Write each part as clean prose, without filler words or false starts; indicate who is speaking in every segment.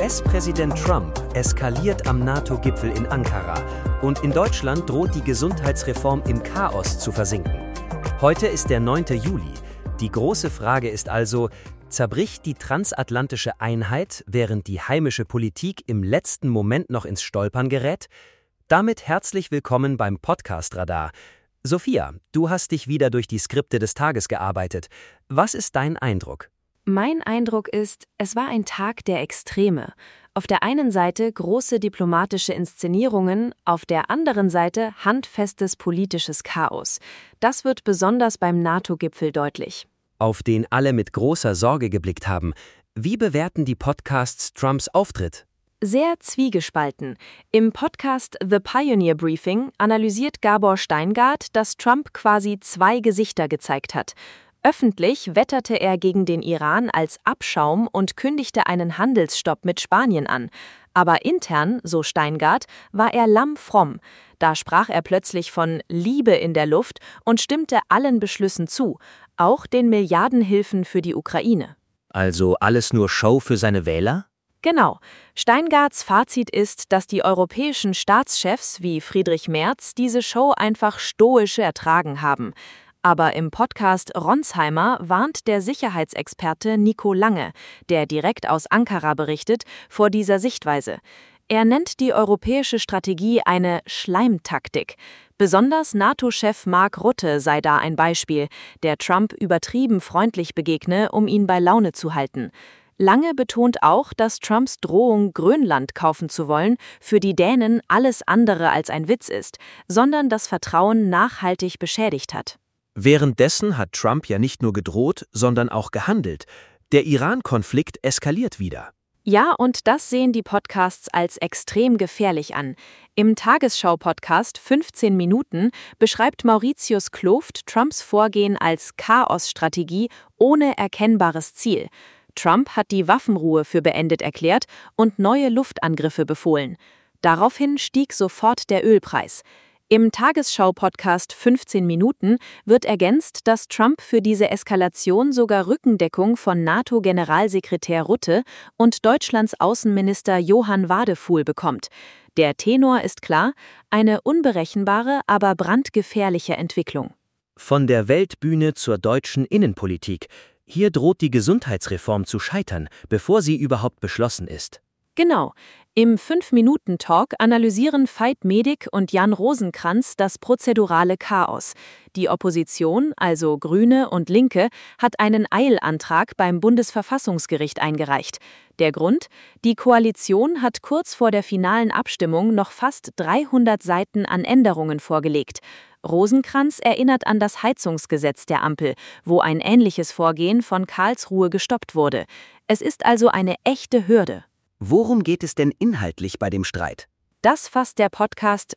Speaker 1: US-Präsident Trump eskaliert am NATO-Gipfel in Ankara und in Deutschland droht die Gesundheitsreform im Chaos zu versinken. Heute ist der 9. Juli. Die große Frage ist also, zerbricht die transatlantische Einheit, während die heimische Politik im letzten Moment noch ins Stolpern gerät? Damit herzlich willkommen beim Podcast Radar. Sophia, du hast dich wieder durch die Skripte des Tages gearbeitet. Was ist dein Eindruck?
Speaker 2: Mein Eindruck ist, es war ein Tag der Extreme. Auf der einen Seite große diplomatische Inszenierungen, auf der anderen Seite handfestes politisches Chaos. Das wird besonders beim NATO-Gipfel deutlich.
Speaker 1: Auf den alle mit großer Sorge geblickt haben. Wie bewerten die Podcasts Trumps Auftritt?
Speaker 2: Sehr zwiegespalten. Im Podcast The Pioneer Briefing analysiert Gabor Steingart, dass Trump quasi zwei Gesichter gezeigt hat. Öffentlich wetterte er gegen den Iran als Abschaum und kündigte einen Handelsstopp mit Spanien an. Aber intern, so Steingart, war er lammfromm. Da sprach er plötzlich von Liebe in der Luft und stimmte allen Beschlüssen zu, auch den Milliardenhilfen für die Ukraine.
Speaker 1: Also alles nur Show für seine Wähler?
Speaker 2: Genau. Steingarts Fazit ist, dass die europäischen Staatschefs wie Friedrich Merz diese Show einfach stoisch ertragen haben. Aber im Podcast Ronsheimer warnt der Sicherheitsexperte Nico Lange, der direkt aus Ankara berichtet, vor dieser Sichtweise. Er nennt die europäische Strategie eine Schleimtaktik. Besonders NATO-Chef Mark Rutte sei da ein Beispiel, der Trump übertrieben freundlich begegne, um ihn bei Laune zu halten. Lange betont auch, dass Trumps Drohung, Grönland kaufen zu wollen, für die Dänen alles andere als ein Witz ist, sondern das Vertrauen nachhaltig beschädigt hat.
Speaker 1: Währenddessen hat Trump ja nicht nur gedroht, sondern auch gehandelt. Der Iran-Konflikt eskaliert wieder.
Speaker 2: Ja, und das sehen die Podcasts als extrem gefährlich an. Im Tagesschau-Podcast 15 Minuten beschreibt Mauritius Kloft Trumps Vorgehen als Chaos-Strategie ohne erkennbares Ziel. Trump hat die Waffenruhe für beendet erklärt und neue Luftangriffe befohlen. Daraufhin stieg sofort der Ölpreis. Im Tagesschau-Podcast 15 Minuten wird ergänzt, dass Trump für diese Eskalation sogar Rückendeckung von NATO-Generalsekretär Rutte und Deutschlands Außenminister Johann Wadefuhl bekommt. Der Tenor ist klar, eine unberechenbare, aber brandgefährliche Entwicklung.
Speaker 1: Von der Weltbühne zur deutschen Innenpolitik. Hier droht die Gesundheitsreform zu scheitern, bevor sie überhaupt beschlossen ist.
Speaker 2: Genau. Im 5-Minuten-Talk analysieren Veit Medik und Jan Rosenkranz das prozedurale Chaos. Die Opposition, also Grüne und Linke, hat einen Eilantrag beim Bundesverfassungsgericht eingereicht. Der Grund? Die Koalition hat kurz vor der finalen Abstimmung noch fast 300 Seiten an Änderungen vorgelegt. Rosenkranz erinnert an das Heizungsgesetz der Ampel, wo ein ähnliches Vorgehen von Karlsruhe gestoppt wurde. Es ist also eine echte Hürde.
Speaker 1: Worum geht es denn inhaltlich bei dem Streit?
Speaker 2: Das fasst der Podcast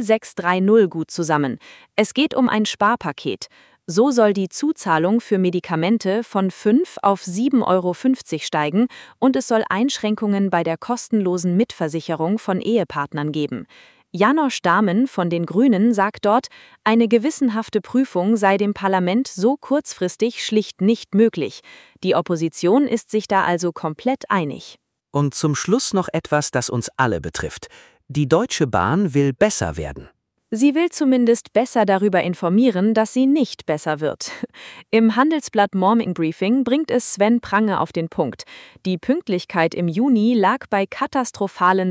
Speaker 2: 0630 gut zusammen. Es geht um ein Sparpaket. So soll die Zuzahlung für Medikamente von 5 auf 7,50 € steigen und es soll Einschränkungen bei der kostenlosen Mitversicherung von Ehepartnern geben. Janosch Dahmen von den Grünen sagt dort, eine gewissenhafte Prüfung sei dem Parlament so kurzfristig schlicht nicht möglich. Die Opposition ist sich da also komplett einig.
Speaker 1: Und zum Schluss noch etwas, das uns alle betrifft. Die Deutsche Bahn will besser werden.
Speaker 2: Sie will zumindest besser darüber informieren, dass sie nicht besser wird. Im Handelsblatt Morning Briefing bringt es Sven Prange auf den Punkt. Die Pünktlichkeit im Juni lag bei katastrophalen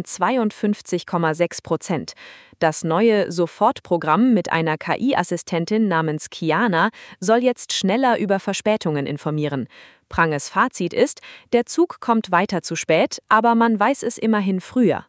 Speaker 2: 52,6%. Das neue Sofortprogramm mit einer KI-Assistentin namens Kiana soll jetzt schneller über Verspätungen informieren. Pranges Fazit ist, der Zug kommt weiter zu spät, aber man weiß es immerhin früher.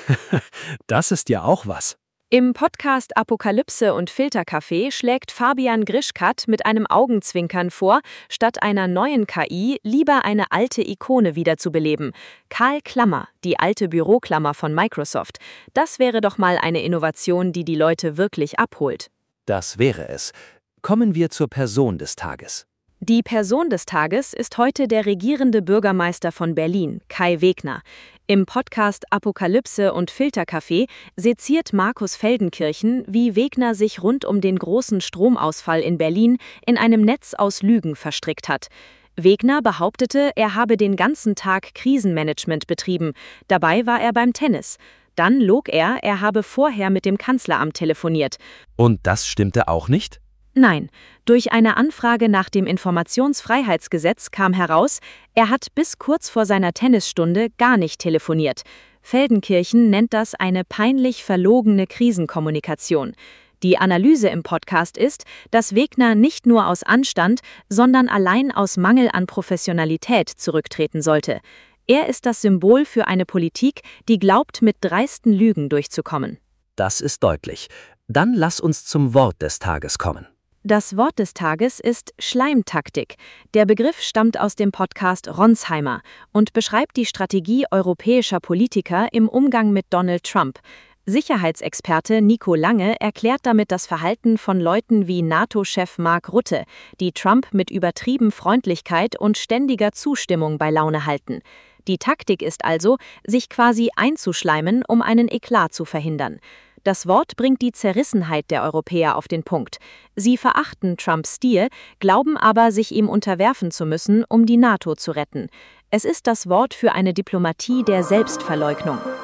Speaker 1: Das ist ja auch was.
Speaker 2: Im Podcast Apokalypse und Filterkaffee schlägt Fabian Grischkat mit einem Augenzwinkern vor, statt einer neuen KI lieber eine alte Ikone wiederzubeleben. Karl Klammer, die alte Büroklammer von Microsoft. Das wäre doch mal eine Innovation, die die Leute wirklich abholt.
Speaker 1: Das wäre es. Kommen wir zur Person des Tages.
Speaker 2: Die Person des Tages ist heute der regierende Bürgermeister von Berlin, Kai Wegner. Im Podcast Apokalypse und Filterkaffee seziert Markus Feldenkirchen, wie Wegner sich rund um den großen Stromausfall in Berlin in einem Netz aus Lügen verstrickt hat. Wegner behauptete, er habe den ganzen Tag Krisenmanagement betrieben. Dabei war er beim Tennis. Dann log er habe vorher mit dem Kanzleramt telefoniert.
Speaker 1: Und das stimmte auch nicht?
Speaker 2: Nein, durch eine Anfrage nach dem Informationsfreiheitsgesetz kam heraus, er hat bis kurz vor seiner Tennisstunde gar nicht telefoniert. Feldenkirchen nennt das eine peinlich verlogene Krisenkommunikation. Die Analyse im Podcast ist, dass Wegner nicht nur aus Anstand, sondern allein aus Mangel an Professionalität zurücktreten sollte. Er ist das Symbol für eine Politik, die glaubt, mit dreisten Lügen durchzukommen.
Speaker 1: Das ist deutlich. Dann lass uns zum Wort des Tages kommen.
Speaker 2: Das Wort des Tages ist Schleimtaktik. Der Begriff stammt aus dem Podcast Ronsheimer und beschreibt die Strategie europäischer Politiker im Umgang mit Donald Trump. Sicherheitsexperte Nico Lange erklärt damit das Verhalten von Leuten wie NATO-Chef Mark Rutte, die Trump mit übertrieben Freundlichkeit und ständiger Zustimmung bei Laune halten. Die Taktik ist also, sich quasi einzuschleimen, um einen Eklat zu verhindern. Das Wort bringt die Zerrissenheit der Europäer auf den Punkt. Sie verachten Trumps Stil, glauben aber, sich ihm unterwerfen zu müssen, um die NATO zu retten. Es ist das Wort für eine Diplomatie der Selbstverleugnung.